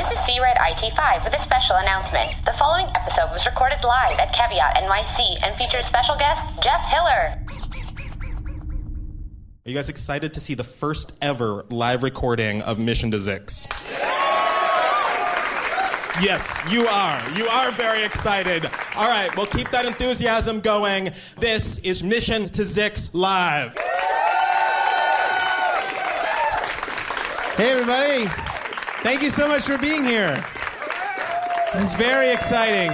This is C-Red IT5 with a special announcement. The following episode was recorded live at Caveat NYC and features special guest Jeff Hiller. Are you guys excited to see the first ever live recording of Mission to Zix? Yes, you are. You are very excited. All right, well, keep that enthusiasm going. This is Mission to Zix Live. Hey, everybody. Thank you so much for being here. This is very exciting.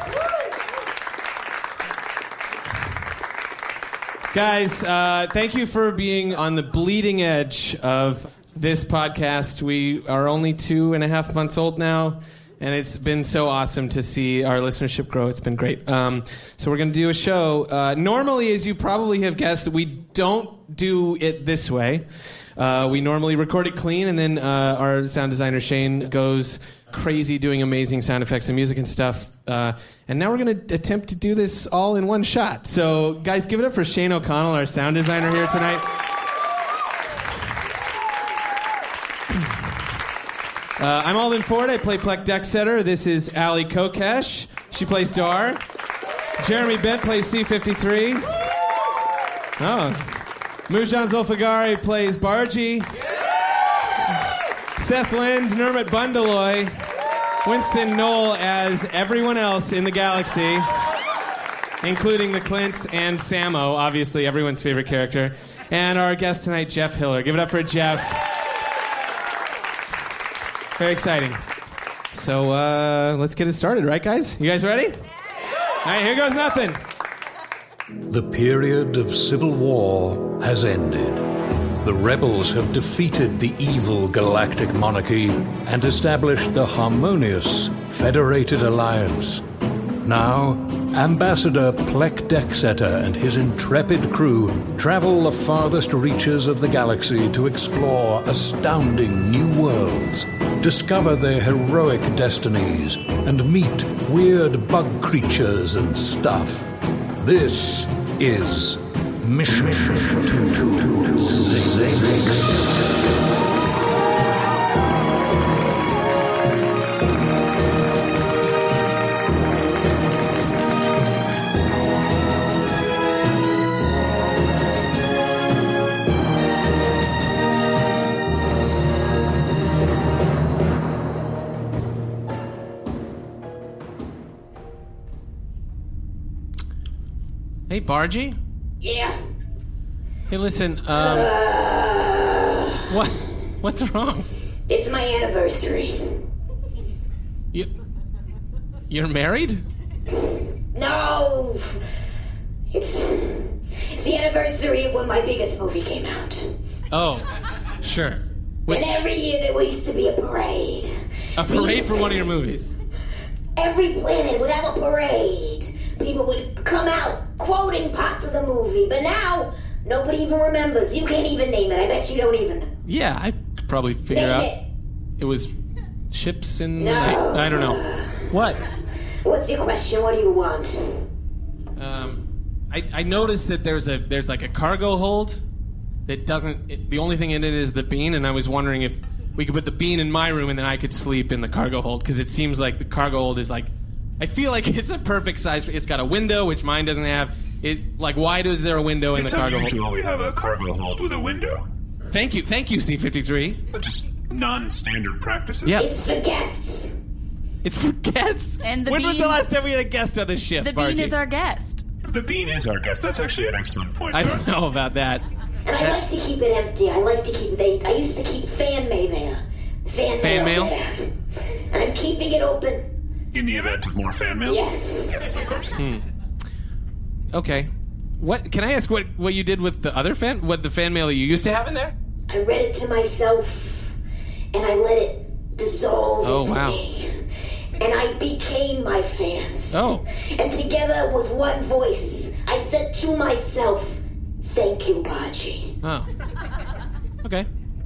Guys, thank you for being on the bleeding edge of this podcast. We are only 2.5 months old now, and it's been so awesome to see our listenership grow. It's been great. So we're going to do a show. Normally, as you probably have guessed, we don't do it this way. We normally record it clean, and then our sound designer, Shane, goes crazy doing amazing sound effects and music and stuff. And now we're going to attempt to do this all in one shot. So, guys, give it up for Shane O'Connell, our sound designer here tonight. I'm Alden Ford. I play Plek Decksetter. This is Ali Kokesh. She plays Dar. Jeremy Bent plays C-53. Oh. Mujan Zulfagari plays Bargy. Seth Lind, Nermit Bundaloy. Winston Knoll as everyone else in the galaxy, including the Clints and Sammo, obviously everyone's favorite character. And our guest tonight, Jeff Hiller. Give it up for Jeff. Very exciting. So let's get it started, right, guys? You guys ready? All right, here goes nothing. The period of civil war has ended. The rebels have defeated the evil galactic monarchy and established the harmonious Federated Alliance. Now, Ambassador Plek Decksetter and his intrepid crew travel the farthest reaches of the galaxy to explore astounding new worlds, discover their heroic destinies, and meet weird bug creatures and stuff. This is Mission to Zix. Hey, Bargy? Yeah. Hey, listen, what's wrong? It's my anniversary. You're married? No! It's the anniversary of when my biggest movie came out. Oh, sure. And every year there used to be a parade. A parade for one of your movies? Every planet would have a parade. People would come out quoting parts of the movie, but now nobody even remembers. You can't even name it. I bet you don't even know. Yeah, I could probably figure Name out. It was ships in no. the night. I don't know. What? What's your question? What do you want? I noticed that there's like a cargo hold that doesn't. The only thing in it is the bean, and I was wondering if we could put the bean in my room and then I could sleep in the cargo hold, because it seems like the cargo hold is like. I feel like it's a perfect size. It's got a window, which mine doesn't have. Why is there a window in the cargo hold? It's unusual we have a cargo hold with a window. Thank you, C-53. But just non-standard practices. Yeah. It's for guests. It's for guests? And the when was bean- the last time we had a guest on the ship, The Bargy? bean is our guest. The bean is our guest. That's actually an excellent point. I don't know about that. And I like to keep it empty. I used to keep fan mail there. Fan mail? There. And I'm keeping it open. In the event of more fan mail? Yes. Yes, of course. Okay. What can I ask? What you did with the other fan? What the fan mail that you used to have in there? I read it to myself, and I let it dissolve into me. And I became my fans. Oh. And together with one voice, I said to myself, "Thank you, Baji." Oh. Okay.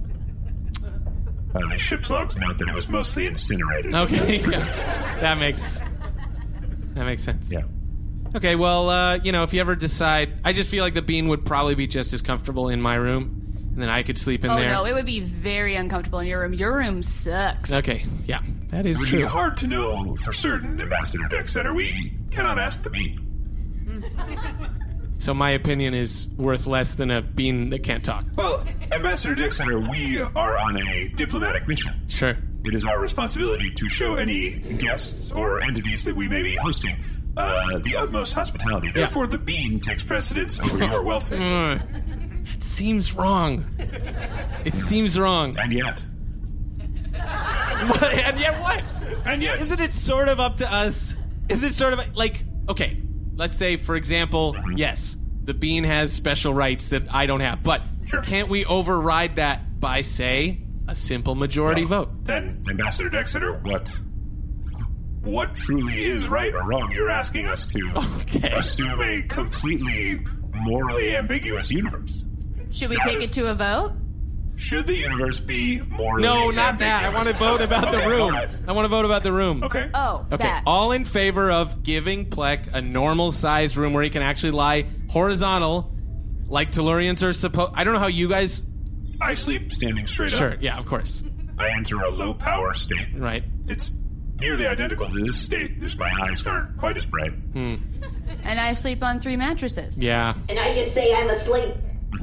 The ship's logs note that it was mostly incinerated. Okay, yeah. That makes sense. Yeah. Okay, well, if you ever decide... I just feel like the bean would probably be just as comfortable in my room. and then I could sleep in Oh, there. no, it would be very uncomfortable in your room. Your room sucks. Okay, yeah, that is It would true. be hard to know for certain, Ambassador Dexter. We cannot ask the bean. So my opinion is worth less than a bean that can't talk. Well, Ambassador Dexter, we are on a diplomatic mission. Sure. It is our responsibility to show any guests or entities that we may be hosting the utmost hospitality. Therefore, the bean takes precedence over your welfare. It seems wrong. It seems wrong. And yet. What? And yet what? And yet. Isn't it sort of up to us? Isn't it sort of like, okay, let's say, for example, yes, the bean has special rights that I don't have, but can't we override that by, say, a simple majority vote? Then, Ambassador Dexter, what truly is right or wrong? You're asking us to assume a completely morally ambiguous universe. Should we take it to a vote? Should the universe be morally No, ambiguous? not that. I want to vote about the room. Right. I want to vote about the room. Okay. Oh, Okay, that. all in favor of giving Plek a normal-sized room where he can actually lie horizontal, like Tellurians are supposed... I don't know how you guys... I sleep standing straight Sure, up. yeah, of course. I enter a low-power state. Right. It's nearly identical to this state, just my eyes aren't quite as bright. And I sleep on 3 mattresses. Yeah. And I just say I'm asleep.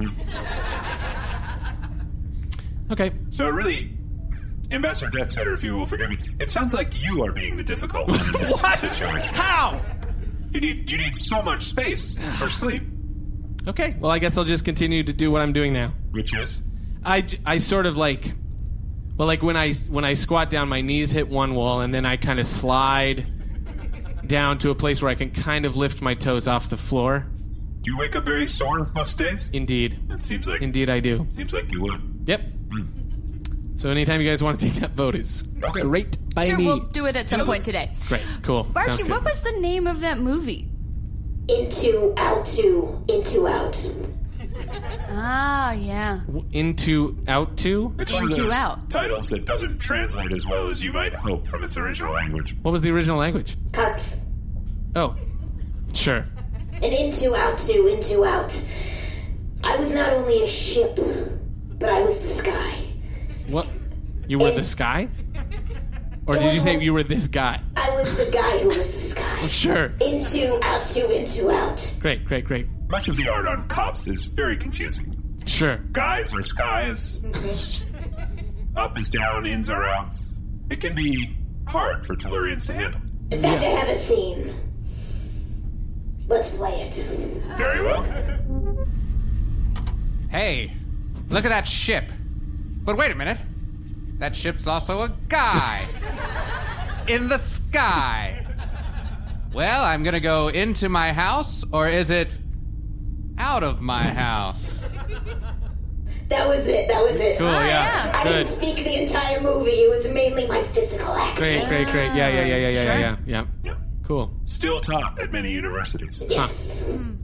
Okay. So really, Ambassador Dexter, if you will forgive me, it sounds like you are being the difficult one in this situation. How? You need so much space for sleep. Okay, well, I guess I'll just continue to do what I'm doing now. Which is? I sort of like... Well, like when I squat down, my knees hit one wall, and then I kind of slide down to a place where I can kind of lift my toes off the floor. Do you wake up very sore most days? Indeed. That seems like... Indeed, I do. Seems like you would. Yep. So anytime you guys want to take that vote is Okay. great by Sure, me. we'll do it at some point today. Great, cool. Sounds Barchi, good. what was the name of that movie? Into, out, Ah, yeah. Into, out to? It's one of Into those out. titles that doesn't translate as well as you might hope from its original language. What was the original language? Cups. Oh, sure. And into, out. I was not only a ship, but I was the sky. What? You were the sky? Or did you say you were this guy? I was the guy who was the sky. Sure. Into, out. Great. Much of the art on cops is very confusing. Sure. Guys are skies. Up is down, ins are outs. It can be hard for Tellurians to handle. In fact, I have a scene. Let's play it. Very well. Hey, look at that ship. But wait a minute. That ship's also a guy. In the sky. Well, I'm gonna go into my house, or is it out of my house? That was it. Cool, yeah. I Good. didn't speak the entire movie. It was mainly my physical acting. Great. Yeah. Cool. Still taught at many universities. Yes.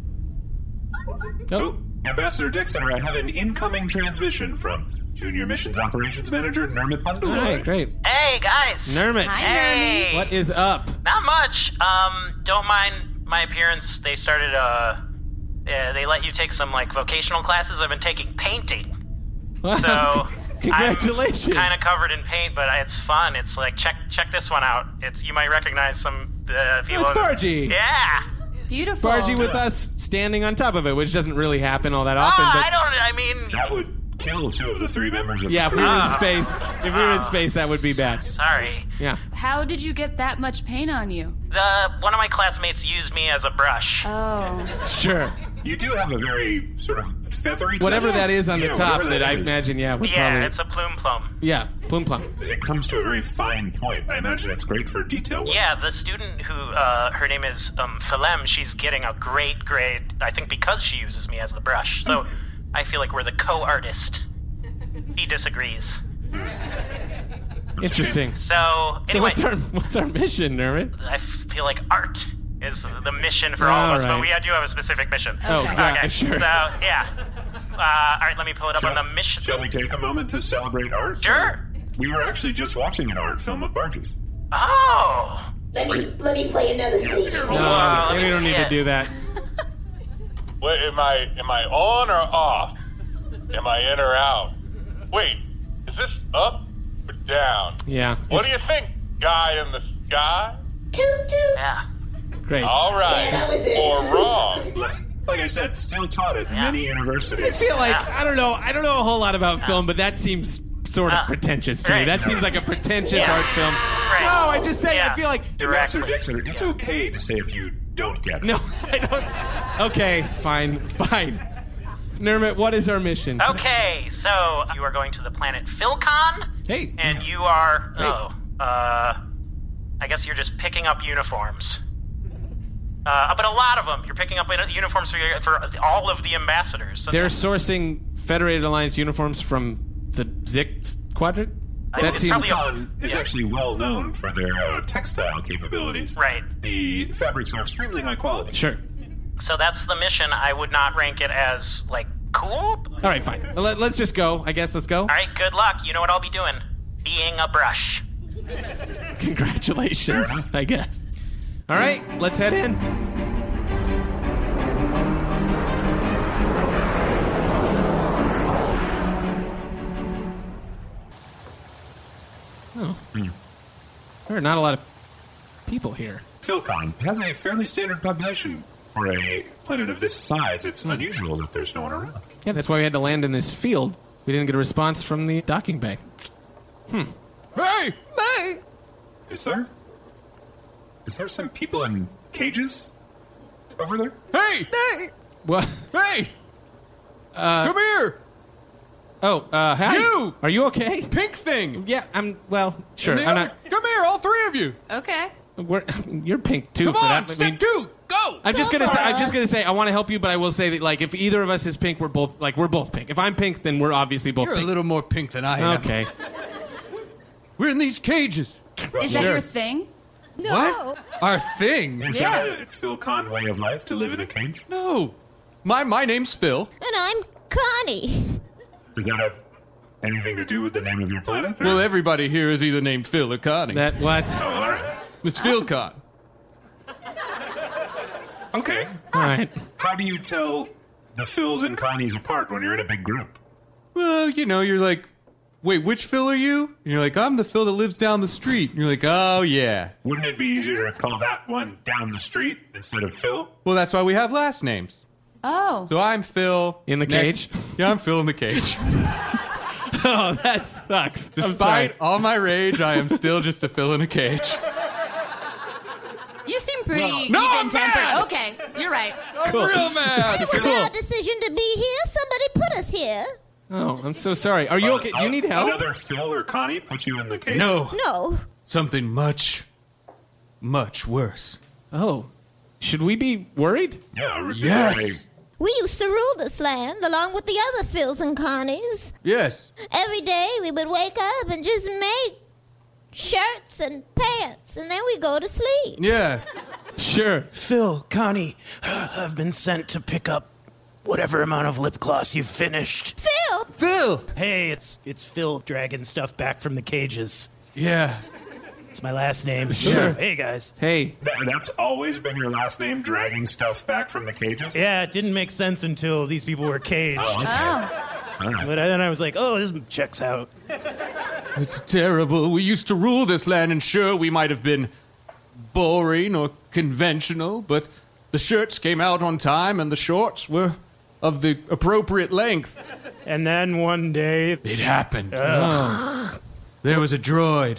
Oh, Ambassador Dexter, I have an incoming transmission from Junior Missions Operations Manager Nermit Bundle. All right, great. Hey, guys. Nermit. Hey. What is up? Not much. Don't mind my appearance. They started, they let you take some, vocational classes. I've been taking painting. So... Congratulations. I'm kind of covered in paint, but it's fun. It's check this one out. You might recognize some people. It's Bargy. Yeah. Beautiful. Bargy with us standing on top of it, which doesn't really happen all that often. But That would kill 2 of the 3 members of yeah, the if we crew. were in space, that would be bad. Sorry. Yeah. How did you get that much paint on you? One of my classmates used me as a brush. Oh. Sure. You do have a very sort of feathery... Whatever that is on the Yeah, top whatever that I is. imagine, would Yeah, probably... it's a plume plum. Yeah, plume plum. It comes to a very fine point. I imagine it's great for detail work. Yeah, the student who, her name is Philem, she's getting a great grade, I think because she uses me as the brush. So I feel like we're the co-artist. He disagrees. Interesting. So So anyway, what's our mission, Nermit? I feel like art is the mission for all of us, All right. but we do have a specific mission. Oh, yeah, sure. So, yeah. All right, let me pull it up on the mission. Shall we take a moment to celebrate art? Sure. We were actually just watching an art film of Bargy's. Oh. Let me play another scene. No, we don't need to do that. Wait, am I on or off? Am I in or out? Wait, is this up or down? Yeah. What do you think, guy in the sky? Toot toot. Yeah. Great. All right. Yeah, that was it. Or wrong. Like I said, still taught at many universities. I feel like I don't know a whole lot about film, but that seems sort of pretentious to me. That seems like a pretentious art film. Right. No, I just say I feel like Ambassador Dixon, it's okay to say if you don't get it. no, I don't. Okay, fine. Nermit, what is our mission? Okay, so you are going to the planet Philcon. Hey. And you are I guess you're just picking up uniforms. But a lot of them. You're picking up uniforms for all of the ambassadors. So They're sourcing Federated Alliance uniforms from the Zix quadrant? That seems... Philcon is actually well known for their textile capabilities. Right. The fabrics are extremely high quality. Sure. So that's the mission. I would not rank it as, like, cool. All right, fine. Let's just go. I guess let's go. All right, good luck. You know what I'll be doing. Being a brush. Congratulations, I guess. All right, let's head in. Oh. There are not a lot of people here. Philcon has a fairly standard population. For a planet of this size, it's unusual that there's no one around. Yeah, that's why we had to land in this field. We didn't get a response from the docking bay. Hey! Is there some people in cages over there? Hey! What? Hey! Come here! Oh, hi. You! Are you okay? Pink thing! Yeah, sure. And the I'm other- Come here, all three of you! Okay. You're pink too. Come for on, that. step two, go! I'm just gonna say I want to help you, but I will say that like if either of us is pink, we're both pink. If I'm pink, then we're obviously both You're pink. a little more pink than I am. Okay. We're in these cages. Is that your thing? No. What? Our thing? Is Yeah. that a Philcon way of life to live in a cage? No. My name's Phil. And I'm Connie. Does that have anything to do with the name of your planet? Well, everybody here is either named Phil or Connie. That what? Oh, all right. It's Philcon. Okay. All right. How do you tell the Phils and Connies apart when you're in a big group? Well, you're like, wait, which Phil are you? And you're like, I'm the Phil that lives down the street. And you're like, oh, yeah. Wouldn't it be easier to call that one down the street instead of Phil? Well, that's why we have last names. Oh. So I'm Phil. In the cage? Yeah, I'm Phil in the cage. Oh, that sucks. Despite all my rage, I am still just a Phil in a cage. You seem pretty No, I'm even-tempered. mad! Okay, you're right. I'm real mad. It was our decision to be here. Somebody put us here. Oh, I'm so sorry. Are you okay? Do you need help? Another Phil or Connie put you in the cage? No. No. Something much, much worse. Oh, should we be worried? Yeah. Yes. We used to rule this land along with the other Phils and Connies. Yes. Every day we would wake up and just make shirts and pants, and then we go to sleep. Yeah. Sure. Phil, Connie, I've been sent to pick up whatever amount of lip gloss you've finished. Phil! Phil! Hey, it's Phil dragging stuff back from the cages. Yeah. It's my last name. Sure. Hey, guys. Hey. That's always been your last name, dragging stuff back from the cages? Yeah, it didn't make sense until these people were caged. Oh, okay. Oh. All right. But then I was like, oh, this checks out. It's terrible. We used to rule this land, and sure, we might have been boring or conventional, but the shirts came out on time, and the shorts were of the appropriate length. And then one day... It happened. There was a droid.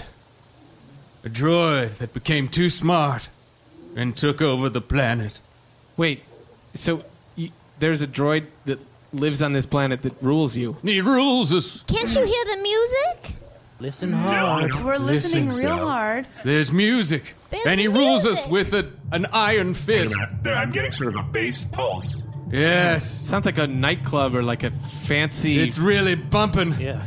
A droid that became too smart and took over the planet. Wait. So there's a droid that lives on this planet that rules you. He rules us. Can't you hear the music? Listen hard. We're listening Listen, real Phil. hard. There's music. There's and he rules us music. with an iron Wait fist. a minute. I'm getting sort of a bass pulse. Yes. Sounds like a nightclub or like a fancy. It's really bumping. Yeah.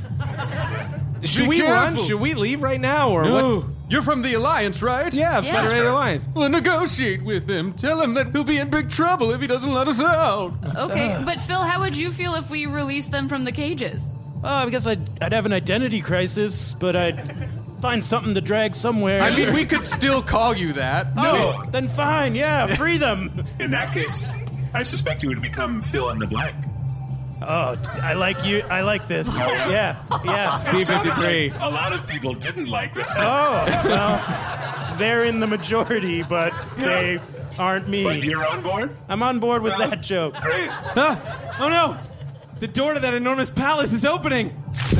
Should Be we run? careful. Should we leave right now or No. what? You're from the Alliance, right? Yeah, Yeah. Federated Alliance. Well, negotiate with him. Tell him that he'll be in big trouble if he doesn't let us out. Okay, but Phil, how would you feel if we released them from the cages? I guess I'd have an identity crisis, but I'd find something to drag somewhere. I mean, we could still call you that. Oh, then fine, yeah, free them. In that case, I suspect you would become Phil in the blank. Oh, I like you. I like this. Yeah. C-53. A lot of people didn't like that. Oh, well, they're in the majority, but they aren't me. But you're on board? I'm on board with that joke. Great. Oh no! The door to that enormous palace is opening!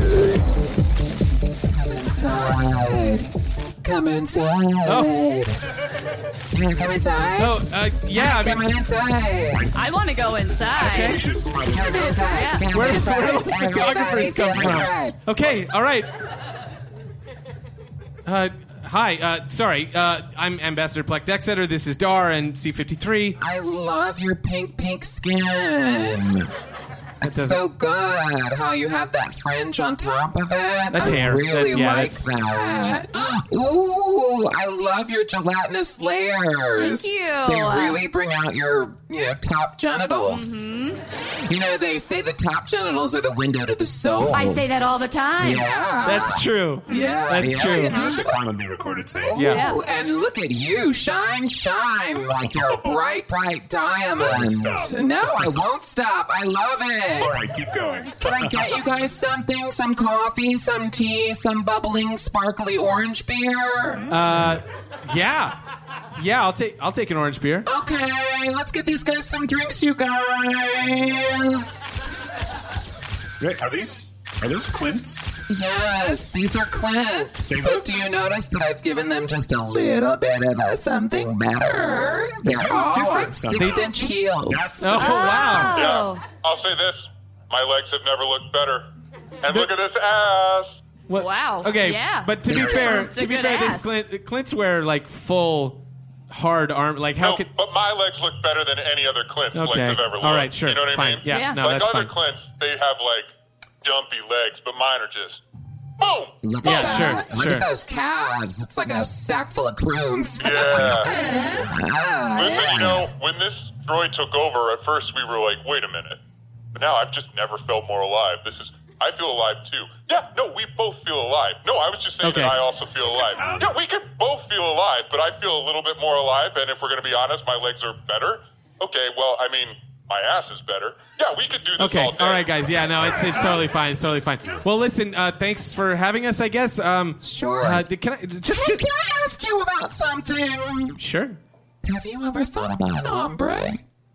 Come inside. Oh. You want to come inside? Oh, yeah. Come on inside. I want to go inside. Okay. Come inside. Yeah. Where do those photographers come from? Okay, all right. Hi, sorry. I'm Ambassador Plek Dexeter. This is Dar and C-53. I love your pink skin. It's so good how you have that fringe on top of it. That's hair. I really like that's... that. Ooh, I love your gelatinous layers. Thank you. They really bring out your, top genitals. Mm-hmm. They say the top genitals are the window to the soul. I say that all the time. Yeah. That's true. Yeah. That's true. That's a commonly recorded thing. Ooh, Yeah. And look at you. Shine like you're a bright diamond. No, I won't stop. I love it. All right, keep going. Can I get you guys something? Some coffee, some tea, some bubbling, sparkly orange beer? Yeah. Yeah, I'll take an orange beer. Okay, let's get these guys some drinks, you guys. Wait, are those Clint's? Yes, these are Clint's. But do you notice that I've given them just a little bit of something better? They're all on 6-inch heels. Oh, wow. Yeah, I'll say this. My legs have never looked better. And look at this ass. What? Wow. Okay, Yeah. but to be fair, It's a good ass. this Clint's wear like full hard arm. Like how could? But my legs look better than any other Clint's legs Okay. have ever looked. All right, sure. You know what Fine. I mean? Yeah. No, like that's other fine. Clint's, they have like dumpy legs, but mine are just boom. Look Yeah, at that. sure, Look sure. at those calves. It's like a sack full of croons. Yeah. Ah, Listen, when this droid took over, at first we were like, wait a minute. But now I've just never felt more alive. I feel alive too. Yeah, no, we both feel alive. No, I was just saying Okay. that I also feel alive. Yeah, we can both feel alive, but I feel a little bit more alive, and if we're going to be honest, my legs are better. Okay, well, I mean, my ass is better. Yeah, we could do this Okay, all day. all right, guys. Yeah, no, it's totally fine. It's totally fine. Well, listen, thanks for having us. I guess. Sure. Can I just? Can I ask you about something? Sure. Have you ever thought about an ombre?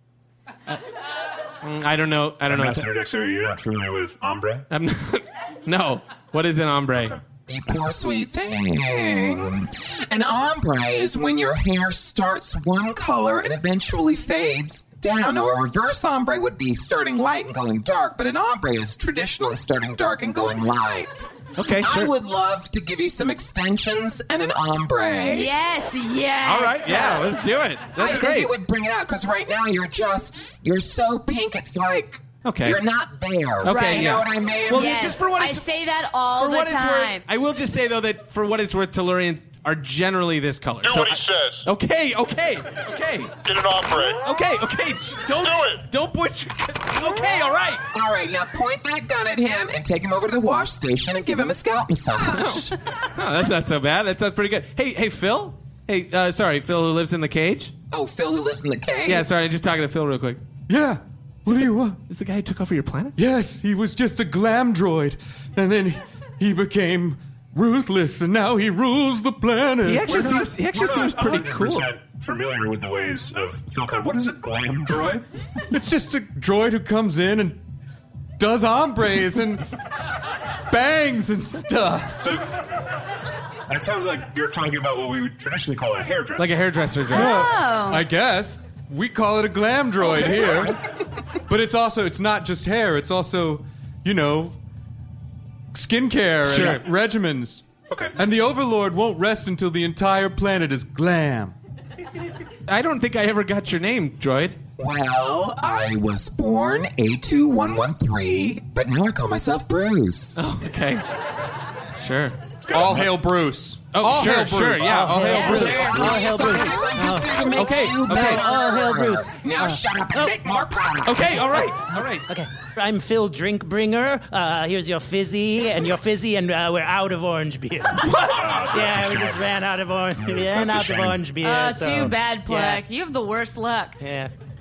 I don't know. Ambassador Dexter, you're not familiar with ombre? I'm not, no. What is an ombre? You poor sweet thing. An ombre is when your hair starts one color and eventually fades down. Now, a reverse ombre would be starting light and going dark, but an ombre is traditionally starting dark and going light. Okay, sure. I would love to give you some extensions and an ombre. Yes. All right, yeah, let's do it. That's I great. think it would bring it out because right now you're so pink. It's like Okay. you're not there. Okay, You yeah. know what I mean? Well, Yes. just for what I it's say that all for the what it's time. worth, I will just say though that for what it's worth, Tellurian are generally this color. Do what he says. Okay. Get an ombre. Okay. Don't butcher. Okay, all right. All right, now point that gun at him and take him over to the wash station and give him a scalp massage. No, that's not so bad. That sounds pretty good. Hey, Phil. Hey, sorry, Phil who lives in the cage. Oh, Phil who lives in the cage? Yeah, sorry, just talking to Phil real quick. Yeah. What do you want? Is the guy who took over your planet? Yes, he was just a glam droid. And then he became ruthless, and now he rules the planet. He actually seems pretty cool. Familiar with the ways of Philcon. What is a glam droid? It's just a droid who comes in and does ombres and bangs and stuff. That sounds like you're talking about what we would traditionally call a hairdresser. Like a hairdresser droid. Well, I guess. We call it a glam droid here. But it's not just hair, it's also, skincare Sure. and regimens. Okay. And the Overlord won't rest until the entire planet is glam. I don't think I ever got your name, droid. Well, I was born A2113, but now I call myself Bruce. Oh, okay. Sure. All hail Bruce. Oh, All sure, hail sure, Bruce. yeah. All hail Bruce. All hail Bruce. I'm just here to make you better. All hail Bruce. Now shut up and make more products. Okay, all right. Okay, I'm Phil Drinkbringer. Here's your fizzy, and we're out of orange beer. What? Yeah, we just ran out of orange. We ran out of orange beer. Too bad, Plek. Yeah. You have the worst luck. Yeah.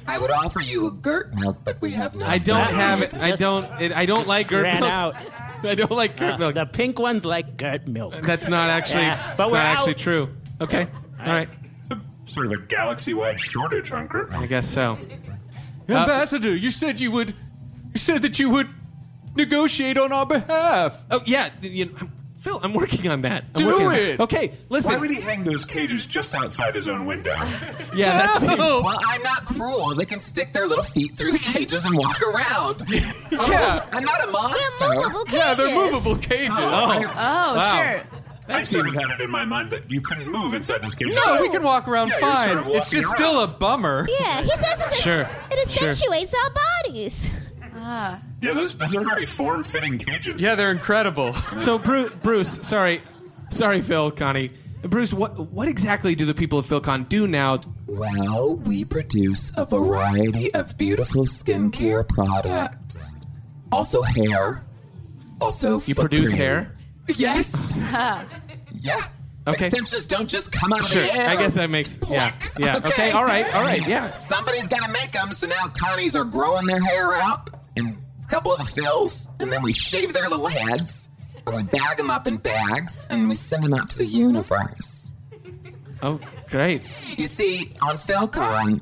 I would offer you a Gert milk, but we have no. I don't have it. I don't like Gert ran milk. out. I don't like Gert milk. The pink ones like Gert milk. That's not actually. but That's we're not actually out. true. Okay. All right. Sort of a galaxy-wide shortage on Gert milk. I guess so. Ambassador, you said you would. You said that you would negotiate on our behalf. Oh yeah, Phil, I'm working on that. I'm Do working on it. that. Okay, listen. Why would he hang those cages just outside his own window? Yeah, that seems. Well, I'm not cruel. They can stick their little feet through the cages and walk around. Yeah. I'm not a monster. They're movable cages. Yeah, they're movable cages. Wow. Sure. I sort of had it in my mind that you couldn't move inside those cages. No, we can walk around Yeah, you're fine. sort of It's walking just around. still a bummer. Yeah, he says Sure. it accentuates our bodies. Yeah, those are very form-fitting cages. Yeah, they're incredible. So Bruce, sorry, Phil, Connie. Bruce, what exactly do the people of PhilCon do now? Well, we produce a variety of beautiful skincare products. Also hair. Also You foot produce cream. hair? Yes. Yeah. Okay. Extensions don't just come out Sure. of the air. I guess that makes. Yeah. Okay. All right. Yeah. Somebody's got to make them, so now Connies are growing their hair out in a couple of the fills, and then we shave their little heads, and we bag them up in bags, and we send them out to the universe. Oh, great. You see, on PhilCon,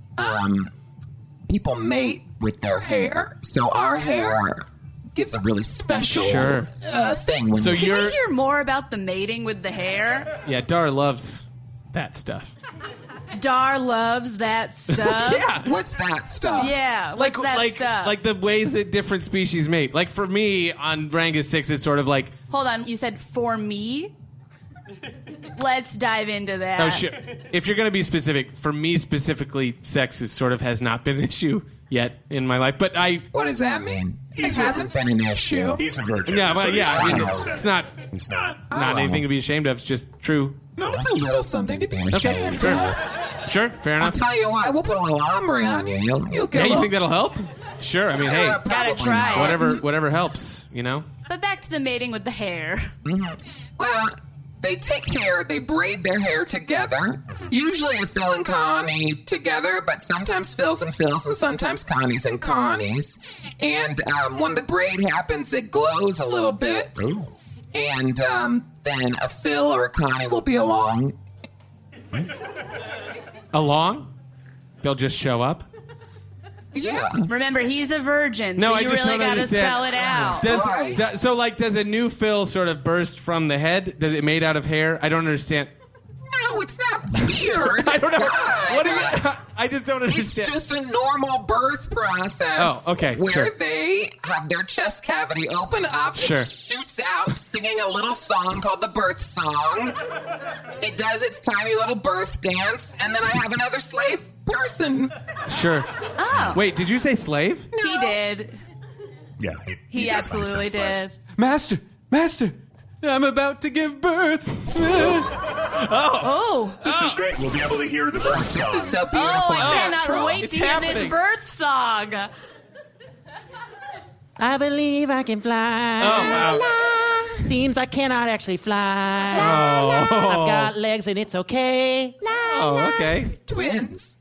people mate with their hair, so our hair gives a really special thing. When So Can you're. we hear more about the mating with the hair? Yeah, Dar loves that stuff. Dar loves that stuff. Yeah. What's that stuff? Yeah, what's that stuff? Like the ways that different species mate. Like for me on Rangus 6, it's sort of like. Hold on, you said for me? Let's dive into that. Oh shit! If you're going to be specific, for me specifically, sex is sort of has not been an issue yet in my life. But What does that mean? It hasn't been an issue. He's a virgin. Yeah, well, yeah. I mean, it's not. He's not. Not anything to be ashamed of. It's just true. No, It's a little something to be ashamed Okay, of. sure, fair I'll enough. tell you what, we'll put a little ombre on you. You'll get Yeah, a you little- think that'll help? Sure. I mean, hey, Gotta probably try not. it. whatever helps. You know. But back to the mating with the hair. Well, they take hair, they braid their hair together. Usually a Phil and Connie together, but sometimes Phil's and Phil's and sometimes Connie's and Connie's. And when the braid happens, it glows a little bit. Ooh. And then a Phil or a Connie will be along. Along? They'll just show up. Yeah. Remember, he's a virgin, No, so I you just really don't gotta understand. spell it out. Does a new Phil sort of burst from the head? Does it made out of hair? I don't understand. No, it's not weird. I don't know. God. What do you? I just don't It's understand. just a normal birth process. Oh, okay, Where sure. they have their chest cavity open up. Sure. It shoots out singing a little song called the birth song. It does its tiny little birth dance, and then I have another slave person. Sure. Oh. Wait, did you say slave? He did. Yeah. He absolutely did. Master, I'm about to give birth. Oh. This is great. We'll be able to hear the birth This song. is so Oh, beautiful. I cannot natural. wait It's to hear this happening. birth song. I believe I can fly. Oh, wow. Seems I cannot actually fly. Oh. I've got legs and it's okay. Oh, okay. Twins.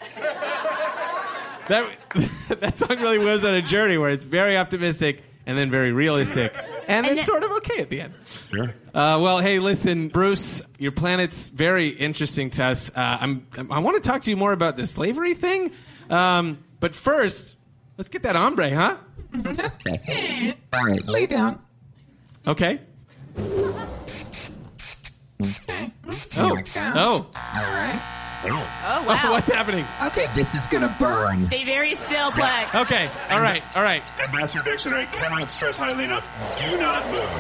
That song really was on a journey where it's very optimistic and then very realistic, and then And sort of okay at the end. Sure. Well, hey, listen, Bruce, your planet's very interesting to us. I want to talk to you more about the slavery thing, but first, let's get that ombre, huh? Okay. All right, lay down. Okay. Here we go. Oh. All right. Oh, wow. What's happening? Okay, this is gonna burn. Stay very still, Black. Okay. All right. Ambassador Dixon, I cannot stress highly enough. Do not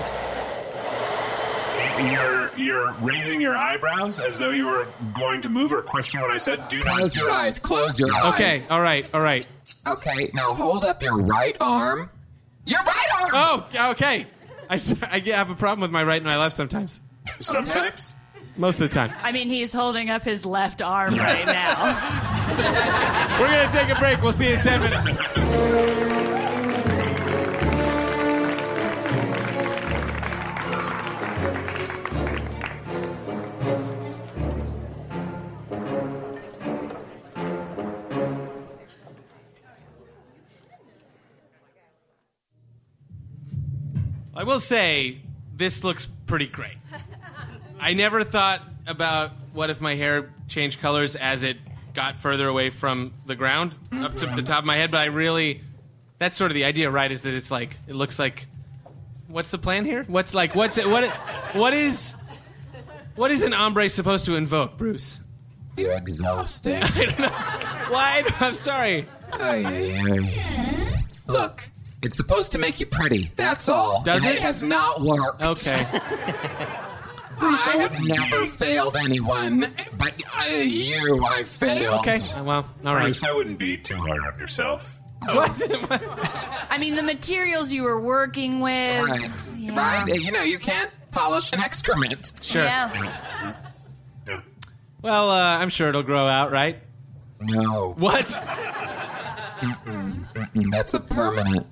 move. You're raising your eyebrows as though you were going to move or question what I said. Do not Close your eyes. Close your eyes. Okay. All right. Okay, now hold up your right arm. Your right arm! Oh, okay. I have a problem with my right and my left sometimes. Sometimes. Most of the time. I mean, he's holding up his left arm right now. We're going to take a break. We'll see you in 10 minutes. will say, this looks pretty great. I never thought about what if my hair changed colors as it got further away from the ground up to the top of my head, but I really... That's sort of the idea, right? Is that it's like, it looks like... What's the plan here? What is an ombre supposed to invoke, Bruce? You're exhausting. I don't know. Why? I'm sorry. Look, it's supposed to make you pretty. That's all. Does it? It has not worked. Okay. I have never failed anyone, but I failed. Okay. Well, all right. Bruce, I wouldn't be too hard on yourself. I mean, the materials you were working with. Right. Yeah. Right? You can't polish an excrement. Sure. Yeah. Well, I'm sure it'll grow out, right? No. What? That's a permanent.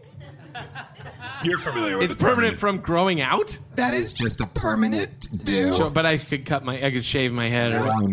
You're familiar with It's permanent from growing out? That is just a permanent do. So, but I could shave my head. No.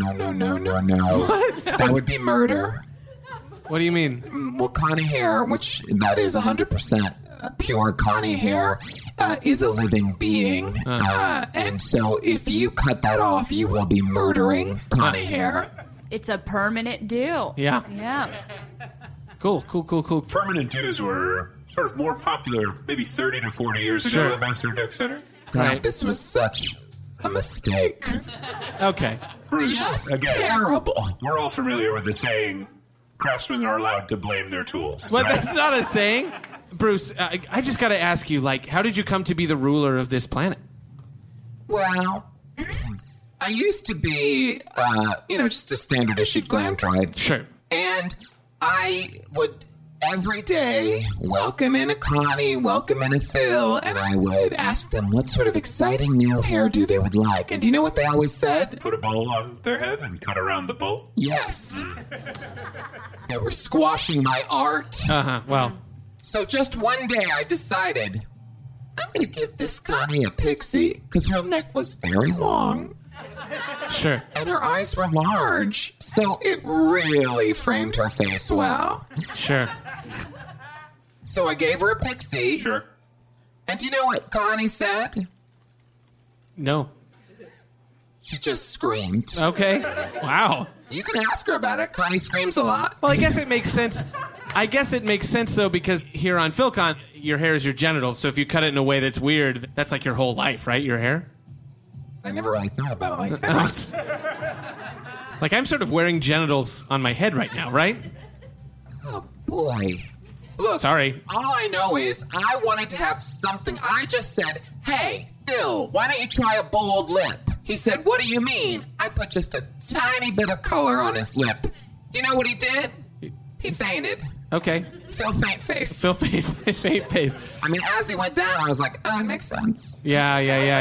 That would be murder. What do you mean? Well, Connie hair, which that is 100% pure Connie hair, is a living being. And so if you cut that off, you will be murdering Connie hair. It's a permanent do. Yeah. Yeah. Cool. Permanent do's were sort of more popular maybe 30 to 40 years ago at Master Deck Center. God, this was such a mistake. Okay. Bruce, Yes, again, terrible. we're all familiar with the saying, craftsmen are allowed to blame their tools. Well, right? that's not a saying. Bruce, I just got to ask you, how did you come to be the ruler of this planet? Well, I used to be, just a standard issued glam droid. Sure. And I would every day welcome in a Connie, welcome in a Phil, and I would ask them what sort of exciting new hairdo they would like. And do you know what they always said? Put a bowl on their head and cut around the bowl? Yes. They were squashing my art. Well. So just one day I decided I'm going to give this Connie a pixie because her neck was very long. Sure. And her eyes were large, so it really framed her face well. Sure. So I gave her a pixie. Sure. And do you know what Connie said? No. She just screamed. Okay. Wow. You can ask her about it. Connie screams a lot. Well, I guess it makes sense. Though, because here on PhilCon, your hair is your genitals. So if you cut it in a way that's weird, that's like your whole life, right? Your hair? I never really thought about it like that. Like, I'm sort of wearing genitals on my head right now, right? Oh, boy. Look, sorry. All I know is I wanted to have something. I just said, hey, Phil, why don't you try a bold lip? He said, what do you mean? I put just a tiny bit of color on his lip. You know what he did? He fainted. Okay. Phil faint face. Phil faint face. I mean, as he went down, I was like, oh, it makes sense. Yeah.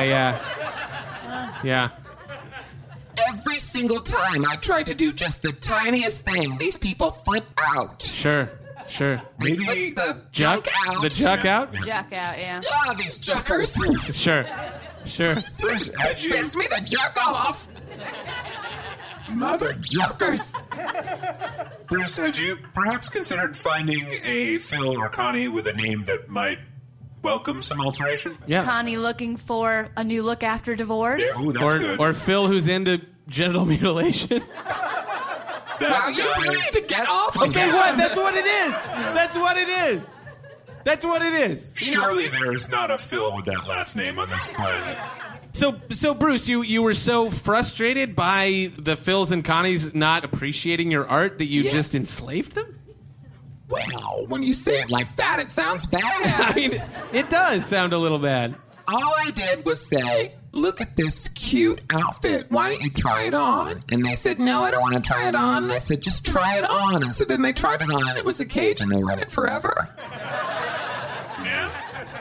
Every single time I tried to do just the tiniest thing, these people flip out. Sure. They flip the junk out. The juck out? Juck out, yeah. Ah, these juckers. Sure. Bruce, had you... Pissed me the juck off. Mother juckers. Bruce, had you perhaps considered finding a Phil or Connie with a name that might welcome some alteration? Yeah. Connie looking for a new look after divorce. Yeah, ooh, that's good. Or Phil who's into genital mutilation. Wow, you really need to get off of Okay, that. what? That's what it is. Surely there is not a Phil with that last name on this planet. So Bruce, you were so frustrated by the Phils and Connies not appreciating your art that you just enslaved them? Well, when you say it like that, it sounds bad. I mean, it does sound a little bad. All I did was say, look at this cute outfit. Why don't you try it on? And they said, no, I don't want to try it on. And I said, just try it on. And so then they tried it on, and it was a cage, and they were in it forever. Yeah.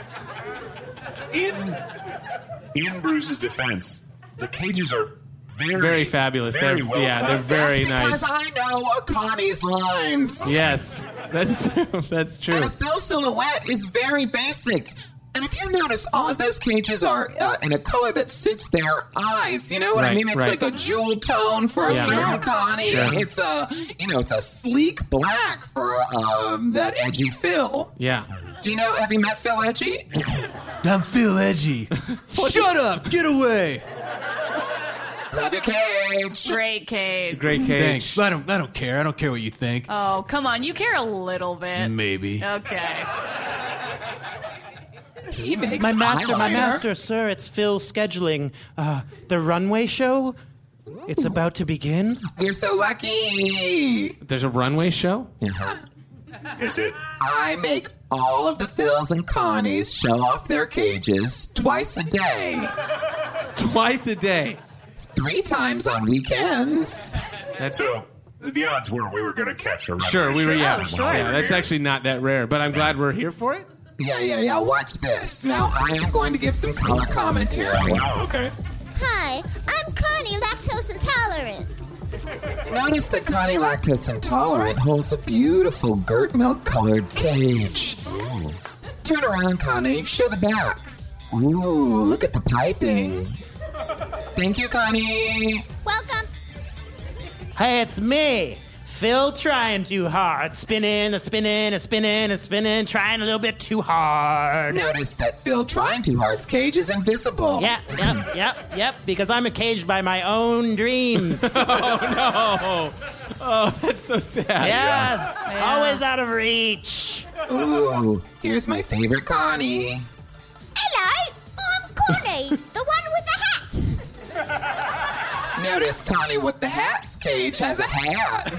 In Bruce's defense, the cages are very fabulous. Very They're well cut. they're very That's because nice. I know Connie's lines. Yes, that's true. And a Phil silhouette is very basic. And if you notice, all of those cages are in a color that suits their eyes. You know what I mean? It's like a jewel tone for a certain Connie. Sure. It's a sleek black for that edgy Phil. Yeah. Do you know, have you met Phil Edgy? I'm Phil Edgy. Shut up! Get away! Love your cage. Great cage. Great cage. Thanks. I don't care. I don't care what you think. Oh, come on. You care a little bit. Maybe. Okay. He makes My eyeliner. master, sir, it's Phil scheduling. The runway show? It's about to begin. You're so lucky. There's a runway show? Uh-huh. Is it? I make all of the Phils and Connies show off their cages twice a day. Twice a day. 3 times on weekends. That's So, the odds were we were going to catch a runway sure. We were show. yeah. sure. Yeah, that's actually not that rare. But I'm glad we're here for it. Yeah. Watch this. Now, I am going to give some color commentary. Wow, okay. Hi, I'm Connie, lactose intolerant. Notice that Connie Lactose Intolerant holds a beautiful Gert milk colored cage. Ooh. Turn around, Connie. Show the back. Ooh, look at the piping. Thank you, Connie. Welcome. Hey, it's me. Phil trying too hard. Spinning, trying a little bit too hard. Notice that Phil trying too hard's cage is invisible. Yep, because I'm caged by my own dreams. Oh no! Oh, that's so sad. Yes, Yeah. always out of reach. Ooh, here's my favorite Connie. Hello, I'm Connie, the one with the hat. Notice Connie with the hat's cage has a hat.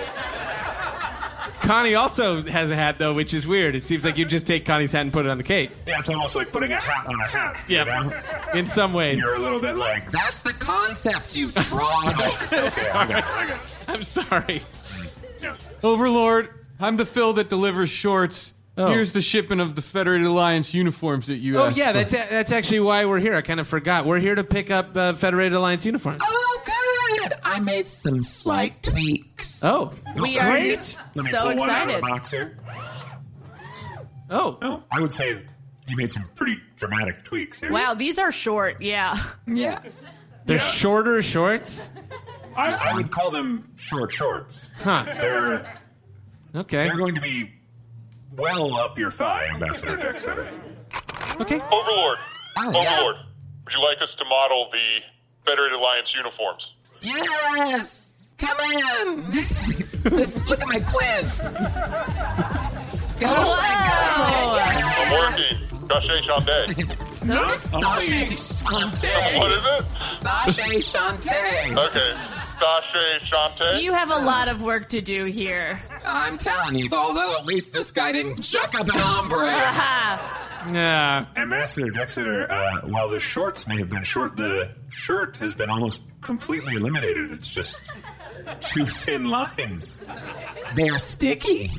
Connie also has a hat though, which is weird. It seems like you just take Connie's hat and put it on the cake. Yeah, it's almost like putting a hat on a hat. Yeah, You know? in some ways. You're a little bit like... That's the concept, you drogs. Okay, I got it. I'm sorry. Yeah. Overlord, I'm the Phil that delivers shorts. Oh. Here's the shipment of the Federated Alliance uniforms that you Oh asked yeah, for. that's actually why we're here. I kind of forgot. We're here to pick up Federated Alliance uniforms. Oh, good. I made some slight tweaks. Oh, We are great. Let me so pull one out of excited. the box here. Oh, No, I would say you made some pretty dramatic tweaks here. Wow, these are short. Yeah. Yeah. they're shorter shorts. I would call them short shorts. Huh. They're Okay. going to be well up your thigh, Ambassador Dexter. Okay. Overlord. Oh, yeah. Overlord. Would you like us to model the Federated Alliance uniforms? Yes! Come in! Look at my quints! Go I'm working. Sachet Chante. Sachet Chante! What is it? Sachet Chante! Okay. Sachet Chante. You have a lot of work to do here. I'm telling you, although at least this guy didn't chuck up an ombre. Yeah. Ambassador Dexter, while the shorts may have been short, the shirt has been almost completely eliminated. It's just 2 thin lines. They're sticky.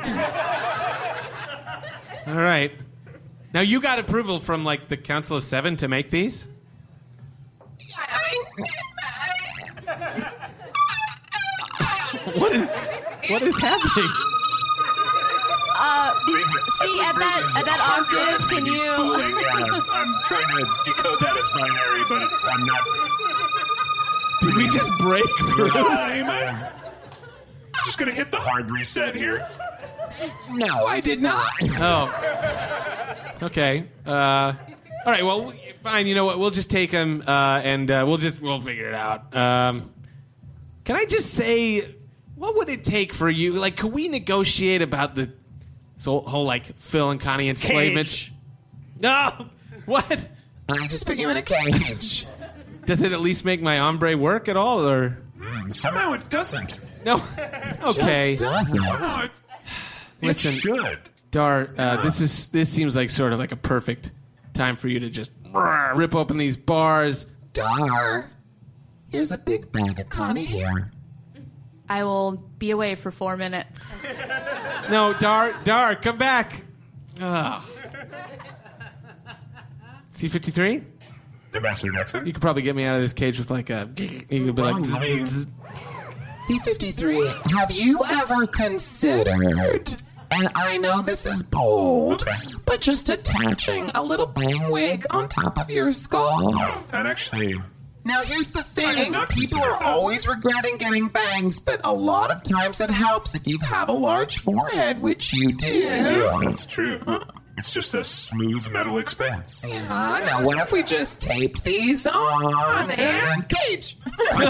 All right. Now you got approval from like the Council of 7 to make these? What is happening? See, at that octave, can you... Yeah, I'm trying to decode that as binary, but I'm not... Did we just break Bruce? I'm just going to hit the hard reset here. No, I did not. Oh. Okay. All right. Well, fine. You know what? We'll just take them, and we'll figure it out. Can I just say, what would it take for you? Like, could we negotiate about the whole like Phil and Connie enslavement? No. What? I just put you in a cage. Does it at least make my ombre work at all, or Somehow it doesn't. no? Okay. Just doesn't. Oh, Listen, it should. Dar, this seems like sort of like a perfect time for you to just rip open these bars. Dar, here's a big bag of Connie hair. I will be away for 4 minutes. No, Dar, come back. Ugh. C-53? Ambassador Dexter? You could probably get me out of this cage with like a... You could be like... C-53, have you ever considered, and I know this is bold, but just attaching a little bang wig on top of your skull? That actually... Now, here's the thing. People are always regretting getting bangs, but a lot of times it helps if you have a large forehead, which you do. Yeah, that's true. It's just a smooth metal expanse. Yeah, now what if we just taped these on and Cage?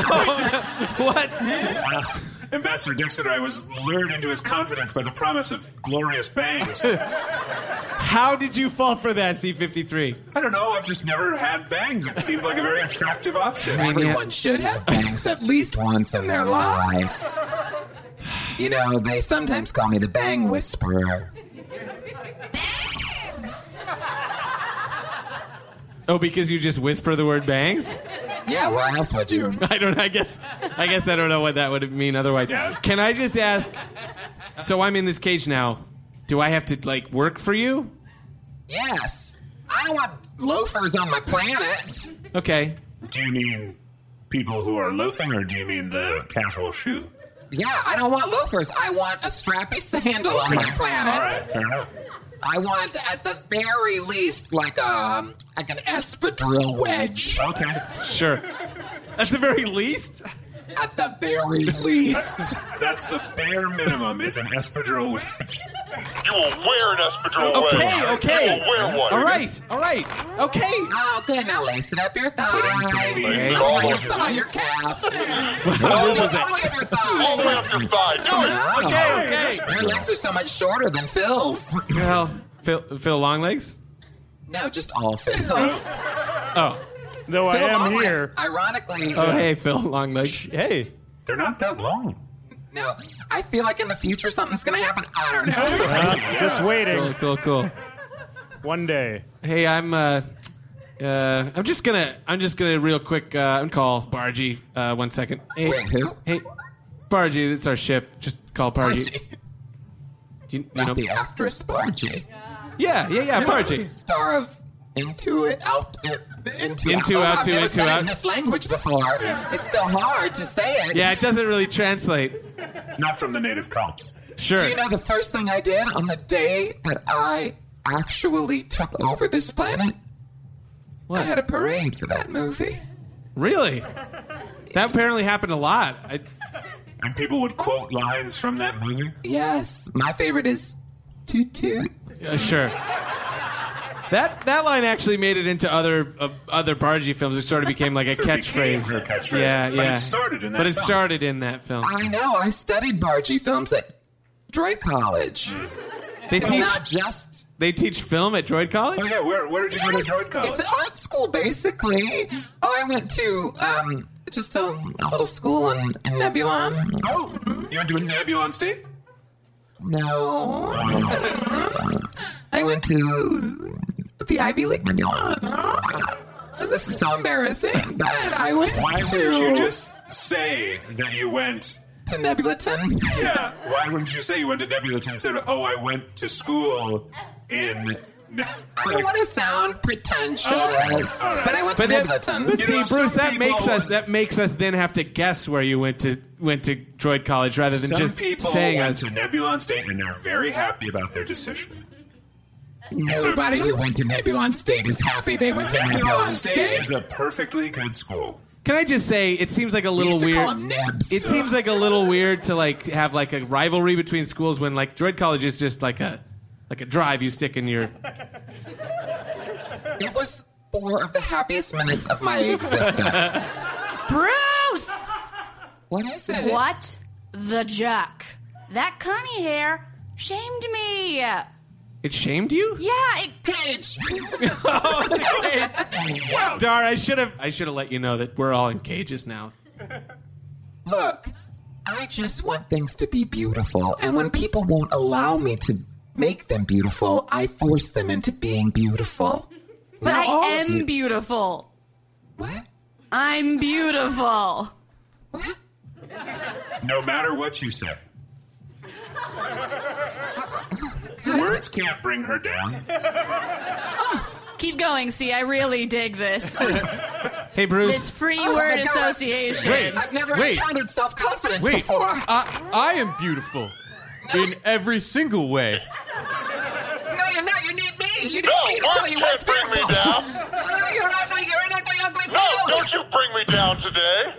What? Ambassador Dixon, I was lured into his confidence by the promise of glorious bangs. How did you fall for that, C-53? I don't know, I've just never had bangs. It seemed like a very attractive option. Everyone should have bangs at least once in their life. You know, they sometimes call me the Bang Whisperer. Oh, because you just whisper the word bangs? Yeah, why else would you? I guess I don't know what that would mean otherwise. Can I just ask, so I'm in this cage now, do I have to, like, work for you? Yes. I don't want loafers on my planet. Okay. Do you mean people who are loafing, or do you mean the casual shoe? Yeah, I don't want loafers. I want a strappy sandal on my planet. All right, fair enough. I want, at the very least, like an espadrille wedge. Okay. Sure. That's the very least? At the very least. That's the bare minimum, is an espadrille wedge. You will wear an espadrille wedge. Okay. You will wear one. All right. Okay. Oh, good. Now lace it up your thigh. Okay. All the way up your thigh, your calf. This was All the way up your thigh. All the way up your thigh. Do it. Okay. Your legs are so much shorter than Phil's. Well, Phil Longlegs? No, just all Phil's. Oh. Though I Phil am Longlegs, here. Ironically. Oh, hey, Phil Longlegs. Hey. They're not that long. No, I feel like in the future something's going to happen. I don't know. Just waiting. Cool. One day. Hey, I'm just gonna real quick call Bargy. 1 second. Hey, Wait, who? Hey, Bargy, it's our ship. Just call Bargy. You Not know, the actress Bargy. Yeah, Bargy. Star of Into It, Out It. Into Out, I've never studied Out. this language before. It's so hard to say it. Yeah, it doesn't really translate. Not from the native comps. Sure. Do you know the first thing I did on the day that I actually took over this planet? What? I had a parade for that movie. Really? That apparently happened a lot. And people would quote lines from that movie? Yes. My favorite is toot toot. Sure. That line actually made it into other Bargy films. It sort of became like a catchphrase. Her catchphrase. Yeah. But it started in that film. Started in that film. I know. I studied Bargy films at Droid College. They teach film at Droid College? Oh, yeah. Where did you go to Droid College? It's an art school, basically. Oh, I went to just a little school in Nebulon. Oh, you went to a Nebulon State? No. I went to the Ivy League Nebulon. This is so embarrassing, but I went Why to... wouldn't you just say that you went... to Nebulaton? Yeah. Why wouldn't you say you went to Nebulaton instead of, I went to school in... I don't want to sound pretentious, but I went to Nebulaton. But see, Bruce, that makes us then have to guess where you went to Droid College rather than just saying us. Some people went to Nebulon State and they're very happy about their decision. Nobody who went to Nebulon State is happy they went to Nebulon State. Is a perfectly good school. Can I just say, it seems like a little weird. Call them Nebs. It seems like a little weird to have like a rivalry between schools when Droid College is just like a drive you stick in your... It was 4 of the happiest minutes of my existence. Bruce! What is it? What the juck? That cunny hair shamed me. It shamed you? Yeah, it... Cage! Wow. Dar, I should have let you know that we're all in cages now. Look, I just want things to be beautiful, and when people won't allow me to make them beautiful, I force them into being beautiful. But Now, all I of am you- beautiful. What? I'm beautiful. No matter what you say. Words can't bring her down. Keep going, see, I really dig this. Hey, Bruce. This free Oh, word my God. association. Wait. I've never Wait. encountered self-confidence Wait, before. I am beautiful. In every single way. No, you're not. You need me. You need No, me to words tell you what's can't bring me beautiful. down. You're an ugly No, fool. don't you bring me down today.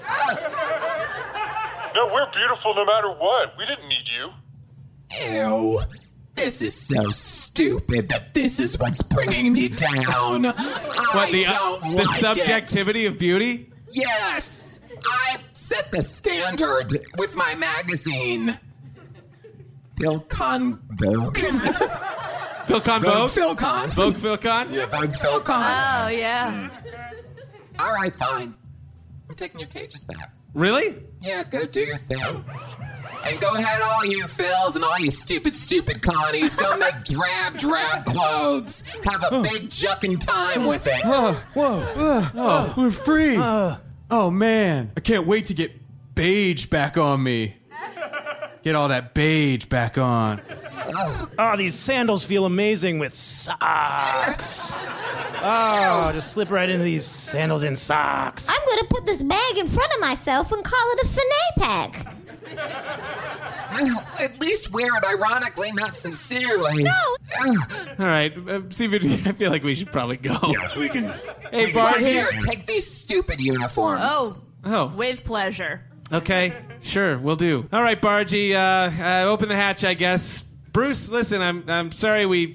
No, we're beautiful no matter what. We didn't need you. Ew. This is so stupid that this is what's bringing me down. What, the subjectivity of beauty? Yes. I set the standard with my magazine. Philcon Vogue. Philcon Vogue? Philcon. Vogue Philcon? Yeah, Vogue Philcon. Oh, yeah. All right, fine. I'm taking your cages back. Really? Yeah, go do your thing. And go ahead, all you Phils and all you stupid Connies. Go make drab clothes. Have a big jucking time with it. Oh, we're free. Oh, man. I can't wait to get beige back on me. Get all that beige back on. Oh, these sandals feel amazing with socks. Oh, just slip right into these sandals and socks. I'm going to put this bag in front of myself and call it a fanny pack. Well, at least wear it ironically, not sincerely. No. All right, Steve, I feel like we should probably go. Yes, we can. Hey, Bargy. Here, take these stupid uniforms. Oh. With pleasure. Okay, sure, we'll do. All right, Bargy, open the hatch, I guess. Bruce, listen, I'm sorry we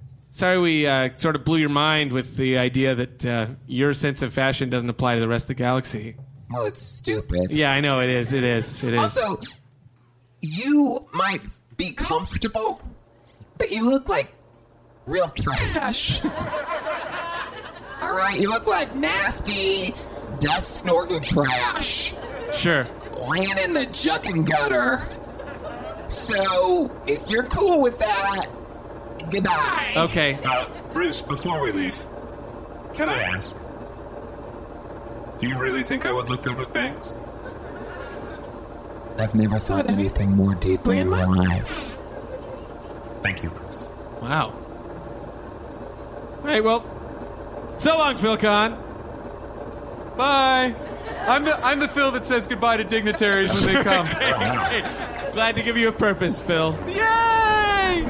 sort of blew your mind with the idea that your sense of fashion doesn't apply to the rest of the galaxy. Well, it's stupid. Yeah, I know, it is. Also, you might be comfortable, but you look like real trash. All right, you look like nasty, dust-snorting trash. Sure. Laying in the jucking gutter. So, if you're cool with that, goodbye. Okay. Bruce, before we leave, can I ask, do you really think I would look good with bangs? I've never thought anything more deeply in my life. Thank you. Wow. All right, well, so long, Philcon. Bye. I'm the Phil that says goodbye to dignitaries when they come. Okay. Glad to give you a purpose, Phil. Yay!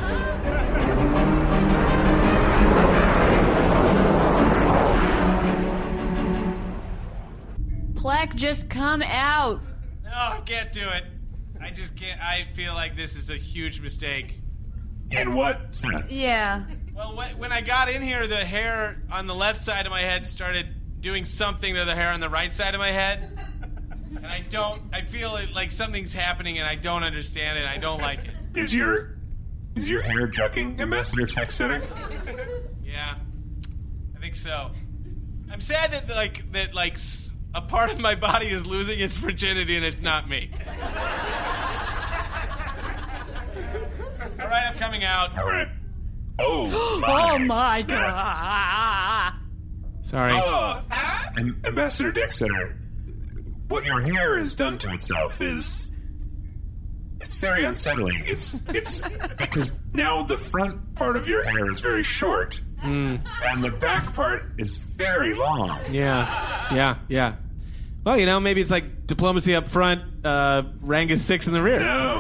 Plek, just come out. No, I can't do it. I just can't. I feel like this is a huge mistake. In what sense? Yeah. Well, when I got in here, the hair on the left side of my head started doing something to the hair on the right side of my head. And I feel like something's happening and I don't understand it. I don't like it. Is your hair jucking, Ambassador Tech Center? Yeah, I think so. I'm sad that a part of my body is losing its virginity and it's not me. All right, I'm coming out. All right. Oh my. Oh my God. Sorry. Ambassador Dexter, what your hair has done to itself it's very unsettling. It's because now the front part of your hair is very short, and the back part is very long. Yeah. Well, maybe it's like diplomacy up front, Rangus 6 in the rear. No.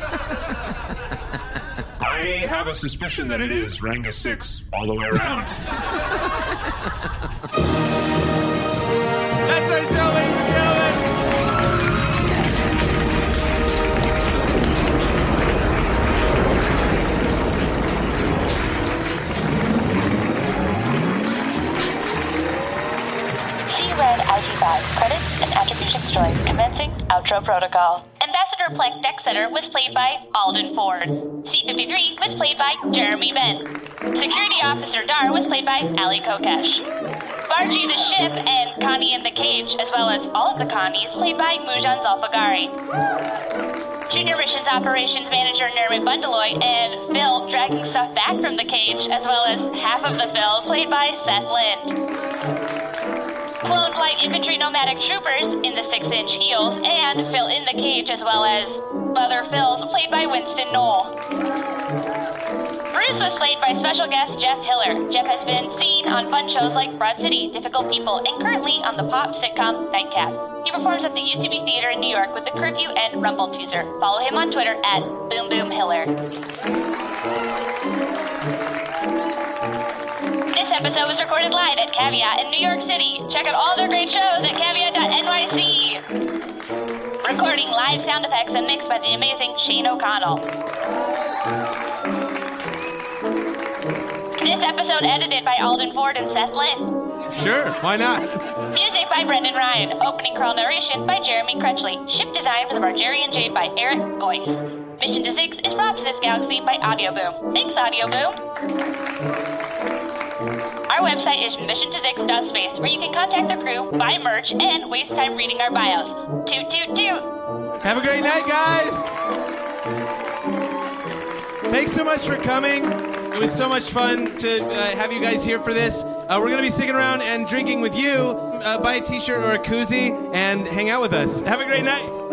I have a suspicion that it is Rangus 6 all the way around. That's our show, ladies and gentlemen. See Red IG5 credits and attribution story commencing outro protocol. Ambassador Plek Dexter was played by Alden Ford. C-53 was played by Jeremy Benn. Security Officer Dar was played by Ali Kokesh. Bargy the ship and Connie in the cage, as well as all of the Connies, played by Mujan Zalfagari. Junior Missions Operations Manager Nermit Bundeloy and Phil dragging stuff back from the cage, as well as half of the Phils, played by Seth Lind. Cloned Light Infantry Nomadic Troopers in the 6-inch heels, and Phil in the cage, as well as Leather Phils, played by Winston Knoll. Bruce was played by special guest Jeff Hiller. Jeff has been seen on fun shows like Broad City, Difficult People, and currently on the pop sitcom Nightcap. He performs at the UCB Theater in New York with The Curfew and Rumble Teaser. Follow him on Twitter at BoomBoomHiller. This episode was recorded live at Caveat in New York City. Check out all their great shows at Caveat.com. recording, live sound effects, and mixed by the amazing Shane O'Connell. This episode edited by Alden Ford and Seth Lynn. Sure, why not? Music by Brendan Ryan. Opening crawl narration by Jeremy Crutchley. Ship design for the Bargerian Jade by Eric Goyce. Mission to Zix is brought to this galaxy by Audio Boom. Thanks, Audio Boom. Our website is missiontozix.space, where you can contact the crew, buy merch, and waste time reading our bios. Toot, toot, toot. Have a great night, guys. Thanks so much for coming. It was so much fun to have you guys here for this. We're going to be sticking around and drinking with you. Buy a t-shirt or a koozie and hang out with us. Have a great night.